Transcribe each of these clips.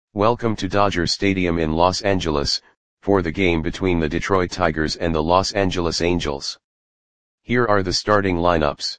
Welcome to Dodger Stadium in Los Angeles, for the game between the Detroit Tigers and the Los Angeles Angels. Here are the starting lineups.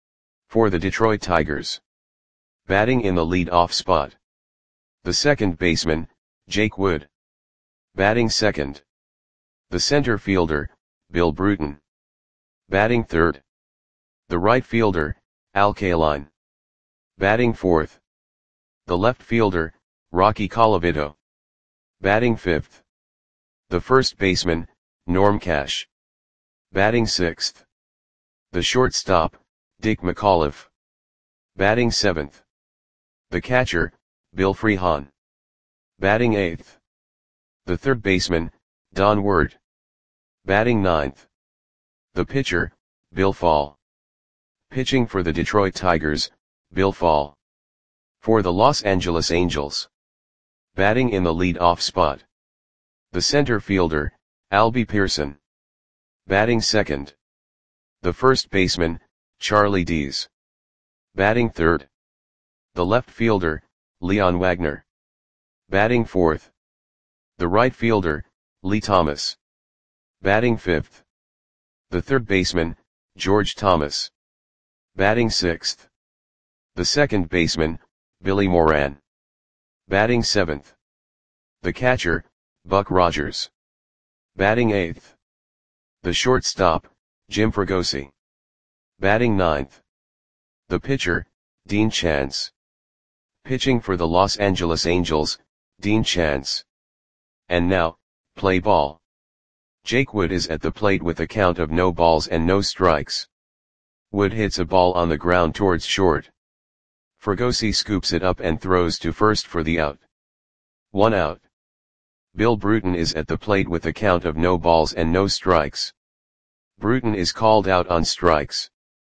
For the Detroit Tigers. Batting in the lead-off spot. The second baseman, Jake Wood. Batting second. The center fielder, Bill Bruton. Batting third. The right fielder, Al Kaline. Batting fourth. The left fielder, Rocky Colavito. Batting fifth. The first baseman, Norm Cash. Batting sixth. The shortstop, Dick McAuliffe. Batting seventh. The catcher, Bill Freehan. Batting eighth. The third baseman, Don Ward. Batting ninth. The pitcher, Bill Fall. Pitching for the Detroit Tigers, Bill Fall. For the Los Angeles Angels. Batting in the lead-off spot. The center fielder, Albie Pearson. Batting second. The first baseman, Charlie Dees. Batting third. The left fielder, Leon Wagner. Batting fourth. The right fielder, Lee Thomas. Batting fifth. The third baseman, George Thomas. Batting sixth. The second baseman, Billy Moran. Batting seventh. The catcher, Buck Rogers. Batting eighth. The shortstop, Jim Fregosi. Batting ninth. The pitcher, Dean Chance. Pitching for the Los Angeles Angels, Dean Chance. And now, play ball. Jake Wood is at the plate with a count of no balls and no strikes. Wood hits a ball on the ground towards short. Fregosi scoops it up and throws to first for the out. 1 out. Bill Bruton is at the plate with a count of no balls and no strikes. Bruton is called out on strikes.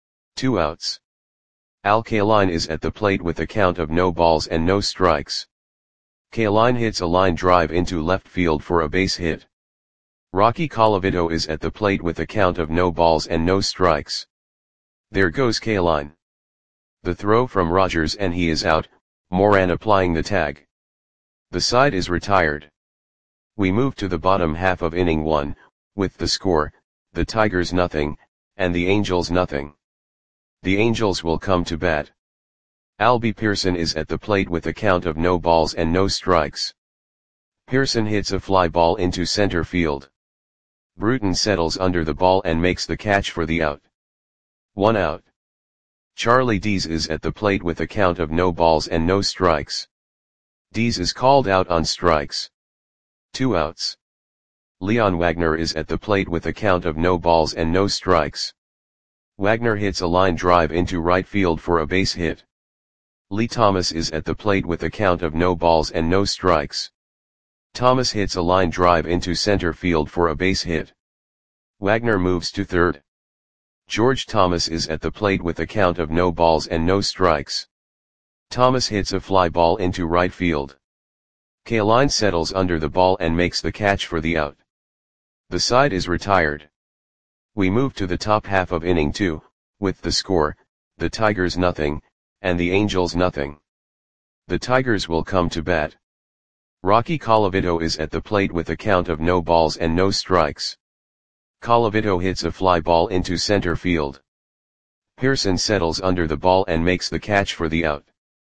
2 outs. Al Kaline is at the plate with a count of no balls and no strikes. Kaline hits a line drive into left field for a base hit. Rocky Colavito is at the plate with a count of no balls and no strikes. There goes Kaline. The throw from Rogers and he is out, Moran applying the tag. The side is retired. We move to the bottom half of inning 1, with the score, the Tigers nothing, and the Angels nothing. The Angels will come to bat. Albie Pearson is at the plate with a count of no balls and no strikes. Pearson hits a fly ball into center field. Bruton settles under the ball and makes the catch for the out. 1 out. Charlie Dees is at the plate with a count of no balls and no strikes. Dees is called out on strikes. 2 outs. Leon Wagner is at the plate with a count of no balls and no strikes. Wagner hits a line drive into right field for a base hit. Lee Thomas is at the plate with a count of no balls and no strikes. Thomas hits a line drive into center field for a base hit. Wagner moves to third. George Thomas is at the plate with a count of no balls and no strikes. Thomas hits a fly ball into right field. Kaline settles under the ball and makes the catch for the out. The side is retired. We move to the top half of inning 2, with the score, the Tigers nothing, and the Angels nothing. The Tigers will come to bat. Rocky Colavito is at the plate with a count of no balls and no strikes. Colavito hits a fly ball into center field. Pearson settles under the ball and makes the catch for the out.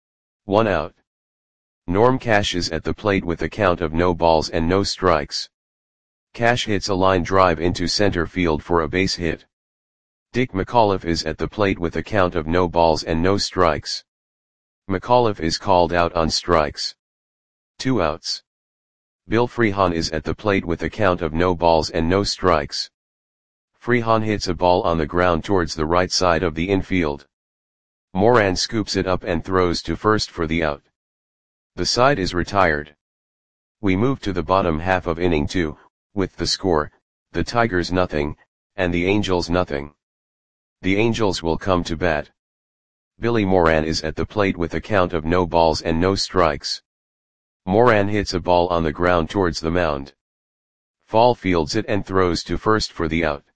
1 out. Norm Cash is at the plate with a count of no balls and no strikes. Cash hits a line drive into center field for a base hit. Dick McAuliffe is at the plate with a count of no balls and no strikes. McAuliffe is called out on strikes. 2 outs. Bill Freehan is at the plate with a count of no balls and no strikes. Freehan hits a ball on the ground towards the right side of the infield. Moran scoops it up and throws to first for the out. The side is retired. We move to the bottom half of inning 2, with the score, the Tigers nothing, and the Angels nothing. The Angels will come to bat. Billy Moran is at the plate with a count of no balls and no strikes. Moran hits a ball on the ground towards the mound. Fall fields it and throws to first for the out.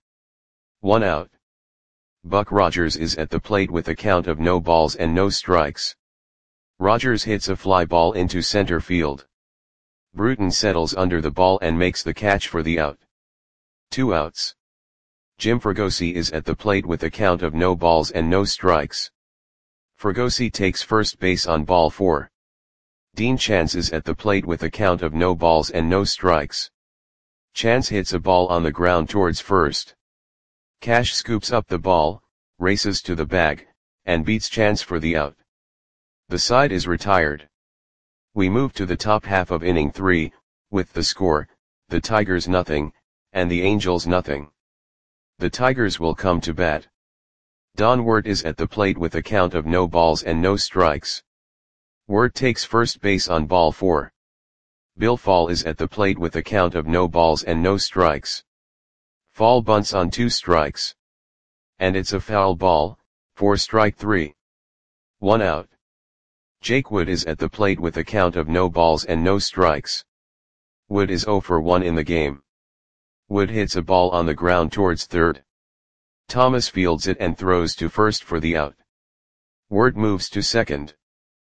1 out. Buck Rogers is at the plate with a count of no balls and no strikes. Rogers hits a fly ball into center field. Bruton settles under the ball and makes the catch for the out. 2 outs. Jim Fregosi is at the plate with a count of no balls and no strikes. Fregosi takes first base on ball 4. Dean Chance is at the plate with a count of no balls and no strikes. Chance hits a ball on the ground towards first. Cash scoops up the ball, races to the bag, and beats Chance for the out. The side is retired. We move to the top half of inning 3, with the score, the Tigers nothing, and the Angels nothing. The Tigers will come to bat. Don Wirt is at the plate with a count of no balls and no strikes. Wirt takes first base on ball 4. Bill Fall is at the plate with a count of no balls and no strikes. Fall bunts on 2 strikes. And it's a foul ball, for strike 3. 1 out. Jake Wood is at the plate with a count of no balls and no strikes. Wood is 0 for 1 in the game. Wood hits a ball on the ground towards third. Thomas fields it and throws to first for the out. Wirt moves to second.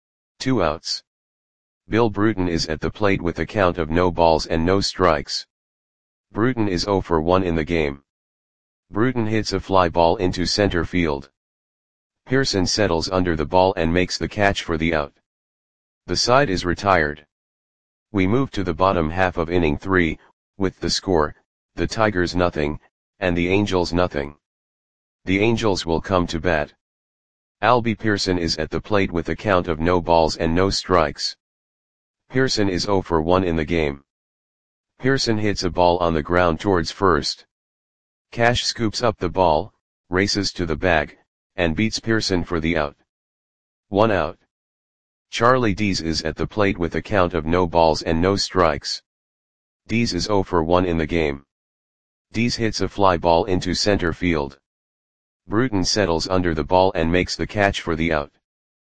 2 outs. Bill Bruton is at the plate with a count of no balls and no strikes. Bruton is 0 for 1 in the game. Bruton hits a fly ball into center field. Pearson settles under the ball and makes the catch for the out. The side is retired. We move to the bottom half of inning 3, with the score, the Tigers nothing, and the Angels nothing. The Angels will come to bat. Albie Pearson is at the plate with a count of no balls and no strikes. Pearson is 0 for 1 in the game. Pearson hits a ball on the ground towards first. Cash scoops up the ball, races to the bag, and beats Pearson for the out. 1 out. Charlie Dees is at the plate with a count of no balls and no strikes. Dees is 0 for 1 in the game. Dees hits a fly ball into center field. Bruton settles under the ball and makes the catch for the out.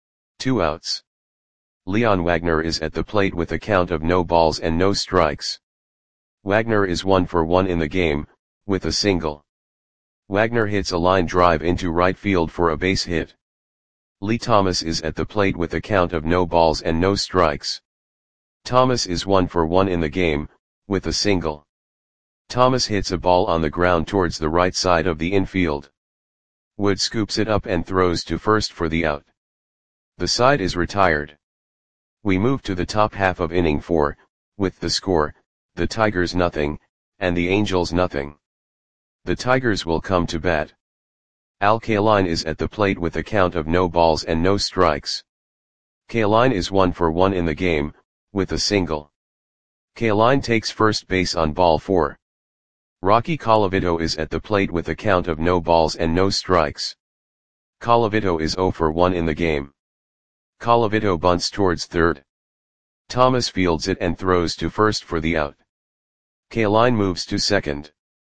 2 outs. Leon Wagner is at the plate with a count of no balls and no strikes. Wagner is 1 for 1 in the game, with a single. Wagner hits a line drive into right field for a base hit. Lee Thomas is at the plate with a count of no balls and no strikes. Thomas is 1 for 1 in the game, with a single. Thomas hits a ball on the ground towards the right side of the infield. Wood scoops it up and throws to first for the out. The side is retired. We move to the top half of inning 4, with the score, the Tigers nothing, and the Angels nothing. The Tigers will come to bat. Al Kaline is at the plate with a count of no balls and no strikes. Kaline is 1 for 1 in the game, with a single. Kaline takes first base on ball 4. Rocky Colavito is at the plate with a count of no balls and no strikes. Colavito is 0 for 1 in the game. Colavito bunts towards third. Thomas fields it and throws to first for the out. Kaline moves to second.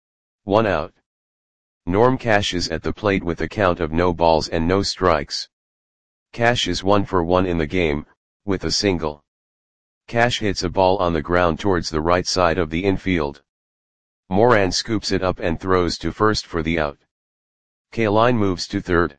1 out. Norm Cash is at the plate with a count of no balls and no strikes. Cash is 1 for 1 in the game, with a single. Cash hits a ball on the ground towards the right side of the infield. Moran scoops it up and throws to first for the out. Kaline moves to third.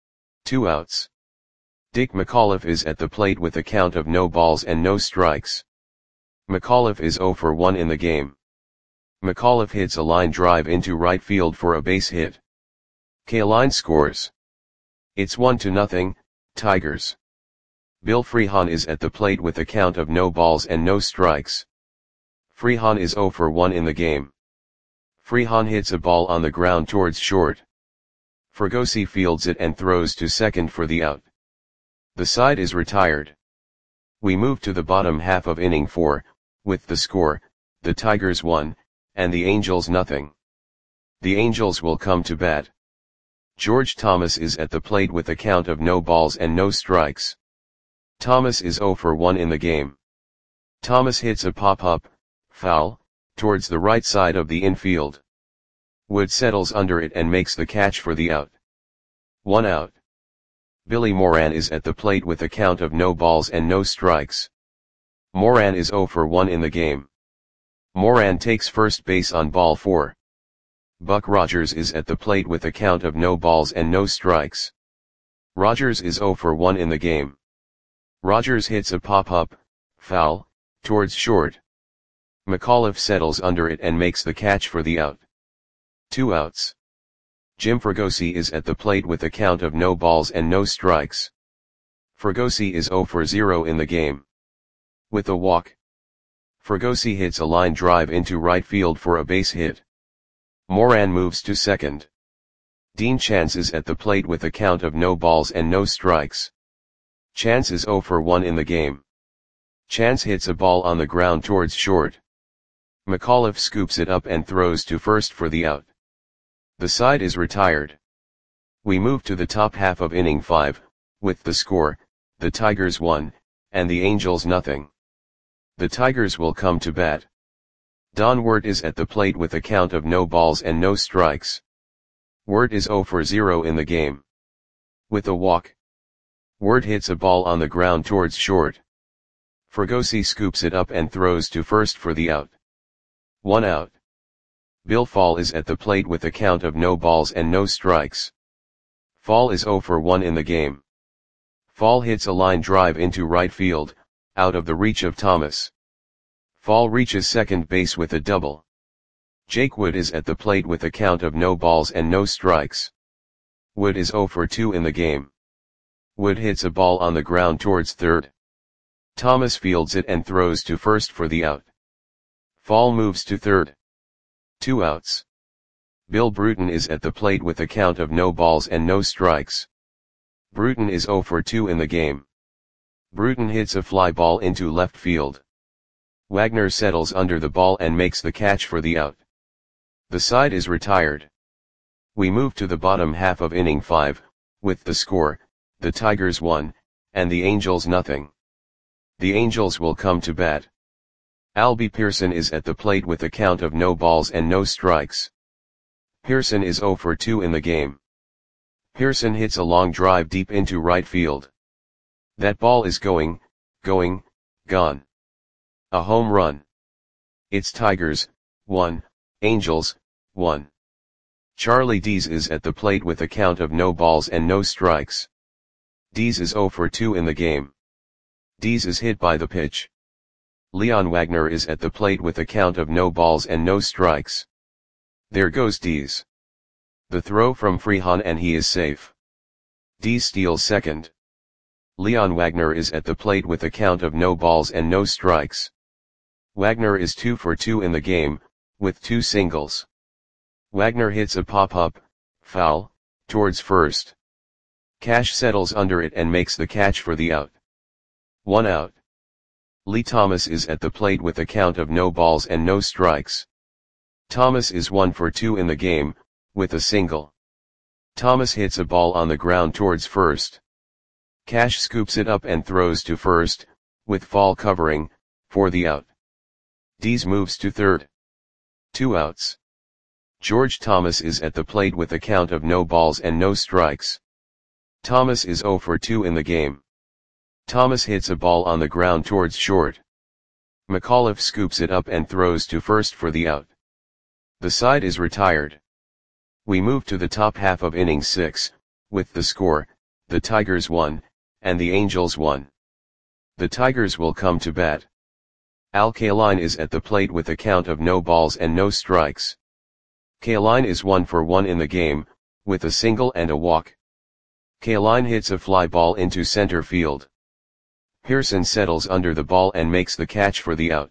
2 outs. Dick McAuliffe is at the plate with a count of no balls and no strikes. McAuliffe is 0 for 1 in the game. McAuliffe hits a line drive into right field for a base hit. Kaline scores. It's 1-0, Tigers. Bill Freehan is at the plate with a count of no balls and no strikes. Freehan is 0 for 1 in the game. Freehan hits a ball on the ground towards short. Fregosi fields it and throws to second for the out. The side is retired. We move to the bottom half of inning 4, with the score, the Tigers 1, and the Angels nothing. The Angels will come to bat. George Thomas is at the plate with a count of no balls and no strikes. Thomas is 0 for 1 in the game. Thomas hits a pop-up, foul, towards the right side of the infield. Wood settles under it and makes the catch for the out. 1 out. Billy Moran is at the plate with a count of no balls and no strikes. Moran is 0 for 1 in the game. Moran takes first base on ball 4. Buck Rogers is at the plate with a count of no balls and no strikes. Rogers is 0 for 1 in the game. Rogers hits a pop-up, foul, towards short. McAuliffe settles under it and makes the catch for the out. 2 outs. Jim Fregosi is at the plate with a count of no balls and no strikes. Fregosi is 0 for 0 in the game. With a walk, Fregosi hits a line drive into right field for a base hit. Moran moves to second. Dean Chance is at the plate with a count of no balls and no strikes. Chance is 0 for 1 in the game. Chance hits a ball on the ground towards short. McAuliffe scoops it up and throws to first for the out. The side is retired. We move to the top half of inning 5, with the score, the Tigers 1, and the Angels nothing. The Tigers will come to bat. Don Wirt is at the plate with a count of no balls and no strikes. Wirt is 0 for 0 in the game. With a walk, Wirt hits a ball on the ground towards short. Fregosi scoops it up and throws to first for the out. 1 out. Bill Fall is at the plate with a count of no balls and no strikes. Fall is 0 for 1 in the game. Fall hits a line drive into right field, out of the reach of Thomas. Fall reaches second base with a double. Jake Wood is at the plate with a count of no balls and no strikes. Wood is 0 for 2 in the game. Wood hits a ball on the ground towards third. Thomas fields it and throws to first for the out. Fall moves to third. 2 outs. Bill Bruton is at the plate with a count of no balls and no strikes. Bruton is 0 for 2 in the game. Bruton hits a fly ball into left field. Wagner settles under the ball and makes the catch for the out. The side is retired. We move to the bottom half of inning 5, with the score, the Tigers 1, and the Angels nothing. The Angels will come to bat. Albie Pearson is at the plate with a count of no balls and no strikes. Pearson is 0 for 2 in the game. Pearson hits a long drive deep into right field. That ball is gone. A home run. It's Tigers, 1, Angels, 1. Charlie Dees is at the plate with a count of no balls and no strikes. Dees is 0 for 2 in the game. Dees is hit by the pitch. Leon Wagner is at the plate with a count of no balls and no strikes. There goes Dees. The throw from Freehan and he is safe. Dees steals second. Leon Wagner is at the plate with a count of no balls and no strikes. Wagner is 2 for 2 in the game, with 2 singles. Wagner hits a pop-up, foul, towards first. Cash settles under it and makes the catch for the out. 1 out. Lee Thomas is at the plate with a count of no balls and no strikes. Thomas is 1 for 2 in the game, with a single. Thomas hits a ball on the ground towards first. Cash scoops it up and throws to first, with Fall covering, for the out. Dees moves to third. 2 outs. George Thomas is at the plate with a count of no balls and no strikes. Thomas is 0 for 2 in the game. Thomas hits a ball on the ground towards short. McAuliffe scoops it up and throws to first for the out. The side is retired. We move to the top half of inning 6, with the score, the Tigers 1, and the Angels 1. The Tigers will come to bat. Al Kaline is at the plate with a count of no balls and no strikes. Kaline is 1 for 1 in the game, with a single and a walk. Kaline hits a fly ball into center field. Pearson settles under the ball and makes the catch for the out.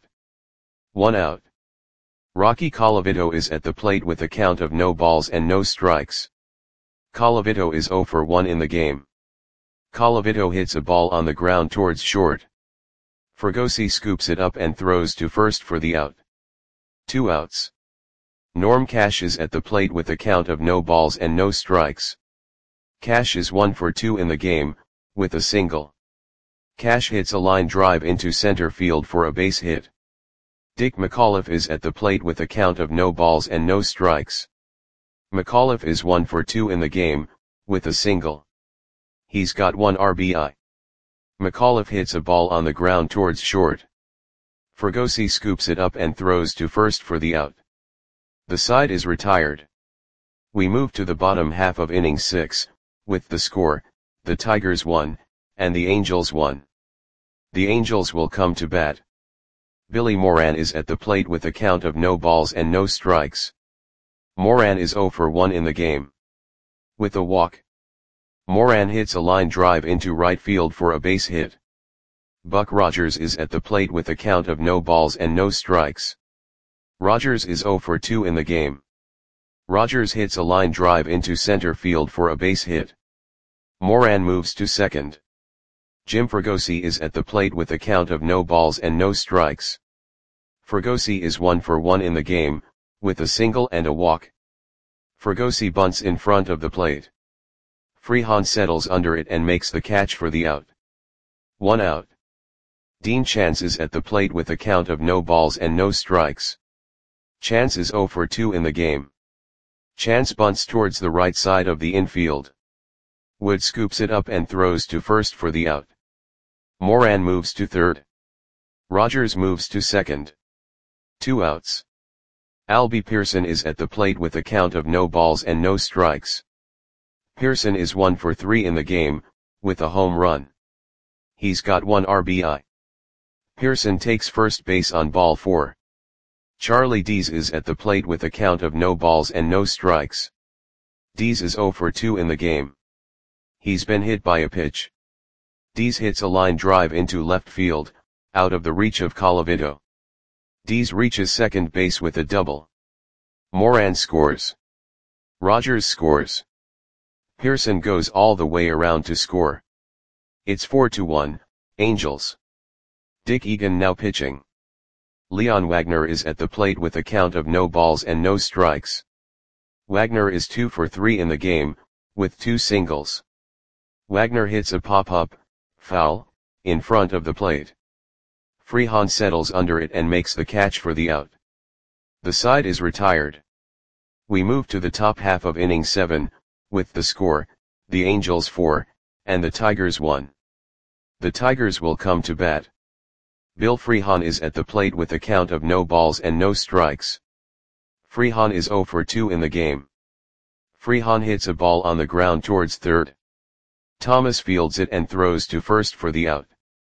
1 out. Rocky Colavito is at the plate with a count of no balls and no strikes. Colavito is 0 for 1 in the game. Colavito hits a ball on the ground towards short. Fregosi scoops it up and throws to first for the out. 2 outs. Norm Cash is at the plate with a count of no balls and no strikes. Cash is 1 for 2 in the game, with a single. Cash hits a line drive into center field for a base hit. Dick McAuliffe is at the plate with a count of no balls and no strikes. McAuliffe is 1 for 2 in the game, with a single. He's got 1 RBI. McAuliffe hits a ball on the ground towards short. Fregosi scoops it up and throws to first for the out. The side is retired. We move to the bottom half of inning 6, with the score, the Tigers 1, and the Angels 1. The Angels will come to bat. Billy Moran is at the plate with a count of no balls and no strikes. Moran is 0 for 1 in the game. With a walk, Moran hits a line drive into right field for a base hit. Buck Rogers is at the plate with a count of no balls and no strikes. Rogers is 0 for 2 in the game. Rogers hits a line drive into center field for a base hit. Moran moves to second. Jim Fregosi is at the plate with a count of no balls and no strikes. Fregosi is 1 for 1 in the game, with a single and a walk. Fregosi bunts in front of the plate. Freehan settles under it and makes the catch for the out. 1 out. Dean Chance is at the plate with a count of no balls and no strikes. Chance is 0 for 2 in the game. Chance bunts towards the right side of the infield. Wood scoops it up and throws to first for the out. Moran moves to third. Rogers moves to second. 2 outs. Albie Pearson is at the plate with a count of no balls and no strikes. Pearson is 1 for 3 in the game, with a home run. He's got 1 RBI. Pearson takes first base on ball 4. Charlie Dees is at the plate with a count of no balls and no strikes. Dees is 0 for 2 in the game. He's been hit by a pitch. Dees hits a line drive into left field, out of the reach of Colavito. Dees reaches second base with a double. Moran scores. Rogers scores. Pearson goes all the way around to score. It's 4-1, Angels. Dick Egan now pitching. Leon Wagner is at the plate with a count of no balls and no strikes. Wagner is 2 for 3 in the game, with 2 singles. Wagner hits a pop-up, foul, in front of the plate. Freehan settles under it and makes the catch for the out. The side is retired. We move to the top half of inning 7, with the score, the Angels 4, and the Tigers 1. The Tigers will come to bat. Bill Freehan is at the plate with a count of no balls and no strikes. Freehan is 0 for 2 in the game. Freehan hits a ball on the ground towards third. Thomas fields it and throws to first for the out.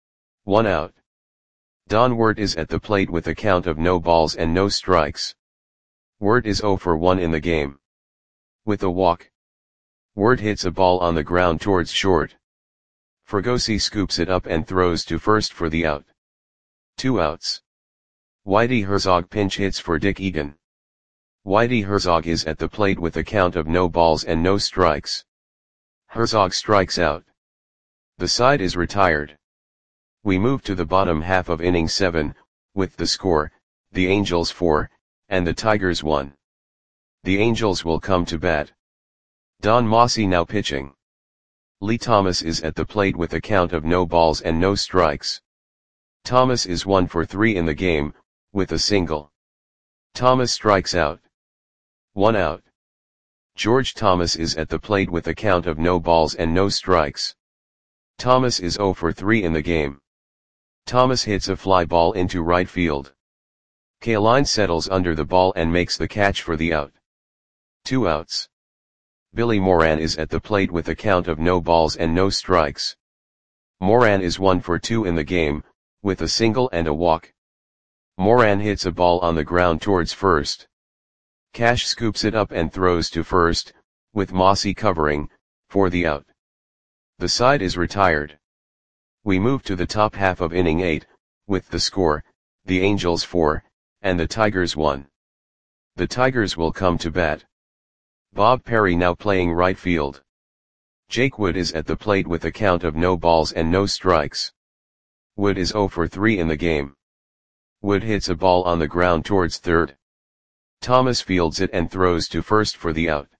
1 out. Don Wirt is at the plate with a count of no balls and no strikes. Wirt is 0 for 1 in the game. With a walk, Wirt hits a ball on the ground towards short. Fregosi scoops it up and throws to first for the out. 2 outs. Whitey Herzog pinch hits for Dick Egan. Whitey Herzog is at the plate with a count of no balls and no strikes. Herzog strikes out. The side is retired. We move to the bottom half of inning 7, with the score, the Angels 4, and the Tigers 1. The Angels will come to bat. Don Mossy now pitching. Lee Thomas is at the plate with a count of no balls and no strikes. Thomas is 1 for 3 in the game, with a single. Thomas strikes out. 1 out. George Thomas is at the plate with a count of no balls and no strikes. Thomas is 0 for 3 in the game. Thomas hits a fly ball into right field. Kaline settles under the ball and makes the catch for the out. 2 outs. Billy Moran is at the plate with a count of no balls and no strikes. Moran is 1 for 2 in the game, with a single and a walk. Moran hits a ball on the ground towards first. Cash scoops it up and throws to first, with Mossy covering, for the out. The side is retired. We move to the top half of inning 8, with the score, the Angels 4, and the Tigers 1. The Tigers will come to bat. Bob Perry now playing right field. Jake Wood is at the plate with a count of no balls and no strikes. Wood is 0 for 3 in the game. Wood hits a ball on the ground towards third. Thomas fields it and throws to first for the out.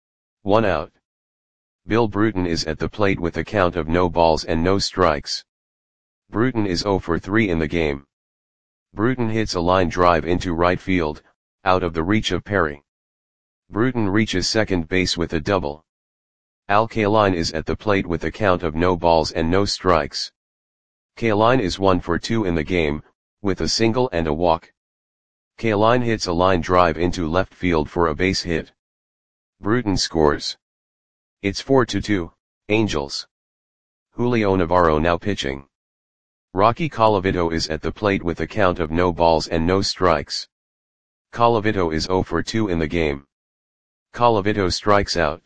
1 out. Bill Bruton is at the plate with a count of no balls and no strikes. Bruton is 0 for 3 in the game. Bruton hits a line drive into right field, out of the reach of Perry. Bruton reaches second base with a double. Al Kaline is at the plate with a count of no balls and no strikes. Kaline is 1 for 2 in the game, with a single and a walk. Kaline hits a line drive into left field for a base hit. Bruton scores. It's 4-2, Angels. Julio Navarro now pitching. Rocky Colavito is at the plate with a count of no balls and no strikes. Colavito is 0 for 2 in the game. Colavito strikes out.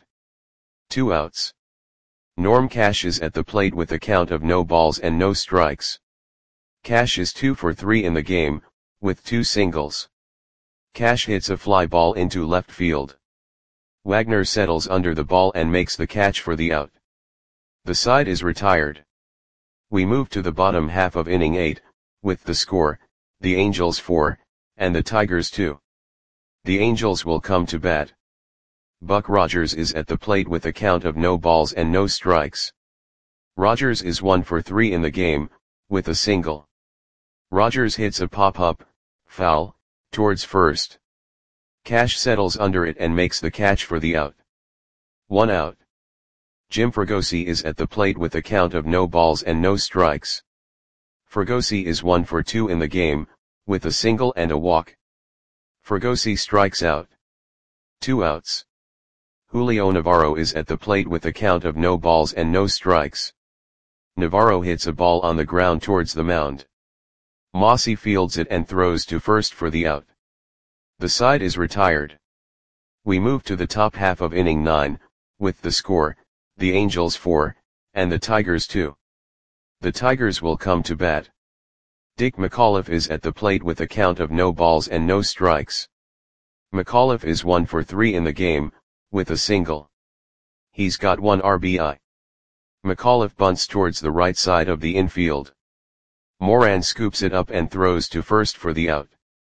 2 outs. Norm Cash is at the plate with a count of no balls and no strikes. Cash is 2 for 3 in the game, with 2 singles. Cash hits a fly ball into left field. Wagner settles under the ball and makes the catch for the out. The side is retired. We move to the bottom half of inning 8, with the score, the Angels 4, and the Tigers 2. The Angels will come to bat. Buck Rogers is at the plate with a count of no balls and no strikes. Rogers is 1 for 3 in the game, with a single. Rogers hits a pop-up, foul, towards first. Cash settles under it and makes the catch for the out. 1 out. Jim Fregosi is at the plate with a count of no balls and no strikes. Fregosi is 1 for 2 in the game, with a single and a walk. Fregosi strikes out. 2 outs. Julio Navarro is at the plate with a count of no balls and no strikes. Navarro hits a ball on the ground towards the mound. Mossy fields it and throws to first for the out. The side is retired. We move to the top half of inning 9, with the score, the Angels 4, and the Tigers 2. The Tigers will come to bat. Dick McAuliffe is at the plate with a count of no balls and no strikes. McAuliffe is 1 for 3 in the game, with a single. He's got 1 RBI. McAuliffe bunts towards the right side of the infield. Moran scoops it up and throws to first for the out.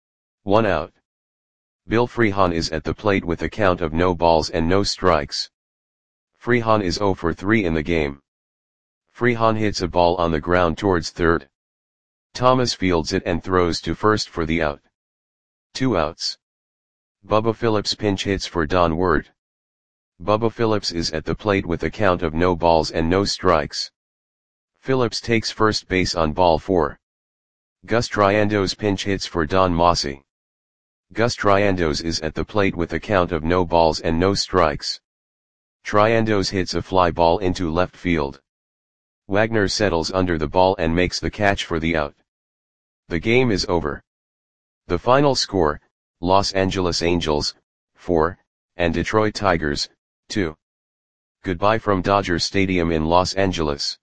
1 out. Bill Freehan is at the plate with a count of no balls and no strikes. Freehan is 0 for 3 in the game. Freehan hits a ball on the ground towards third. Thomas fields it and throws to first for the out. 2 outs. Bubba Phillips pinch hits for Don Ward. Bubba Phillips is at the plate with a count of no balls and no strikes. Phillips takes first base on ball 4. Gus Triandos pinch hits for Don Mossy. Gus Triandos is at the plate with a count of no balls and no strikes. Triandos hits a fly ball into left field. Wagner settles under the ball and makes the catch for the out. The game is over. The final score, Los Angeles Angels, 4, and Detroit Tigers, 2. Goodbye from Dodger Stadium in Los Angeles.